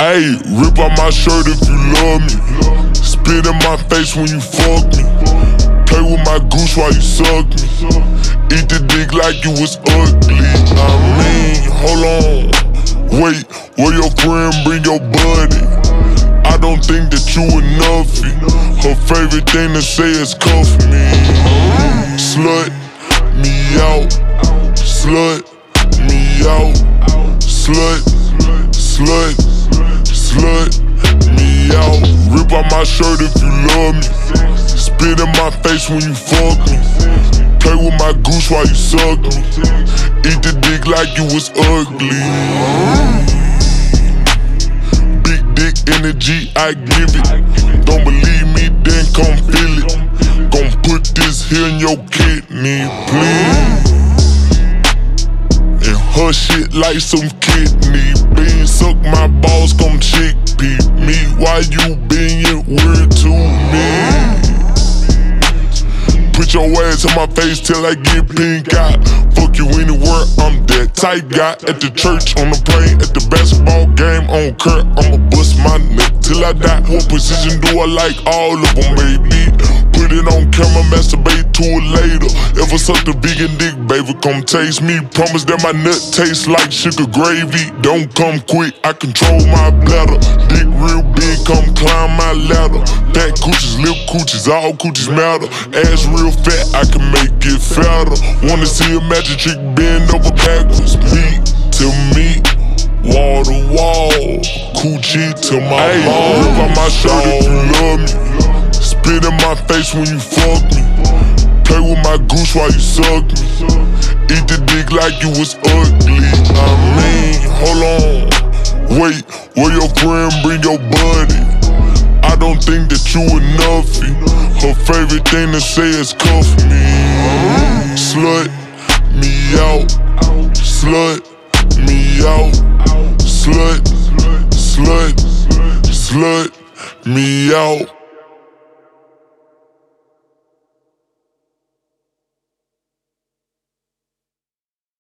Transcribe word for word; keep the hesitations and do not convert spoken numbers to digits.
Ayy, rip out my shirt if you love me. Spit in my face when you fuck me. Play with my goose while you suck me. Eat the dick like you was ugly. I mean, hold on. Wait, where your friend bring your buddy? I don't think that you enoughy. Her favorite thing to say is cuff me. Slut me out. Slut me out. Slut, slut, slut me out. Rip out my shirt if you love me. Spit in my face when you fuck me. Play with my goose while you suck me. Eat the dick like you was ugly. Big dick energy, I give it. Don't believe me, then come feel it. Gon' put this here in your kidney, please. And her shit like some kidney beans. Suck my balls, come chickpea me. Why you being weird to me? Put your ass in my face till I get pink eye. Fuck you anywhere, I'm that type guy. At the church, on the plane, at the basketball game, on court, I'ma bust my neck till I die. What position do I like? All of them, baby. Put it on camera, masturbate to it later. If I suck the vegan dick, baby, come taste me. Promise that my nut tastes like sugar gravy. Don't come quick, I control my bladder. Dick real big, come climb my ladder. Fat coochies, lip coochies, all coochies matter. Ass real fat, I can make it fatter. Wanna see a magic trick bend over backwards. Meat to meat, wall to wall, coochie to my ball. Rip out my shirt if you love me. Spit in my face when you fuck me. Play with my goose while you suck me. Eat the dick like you was ugly. I mean, hold on. Wait, where your friend bring your buddy? I don't think that you enoughy. Her favorite thing to say is cuff me. Slut me out. Slut me out. Slut, slut, slut me out.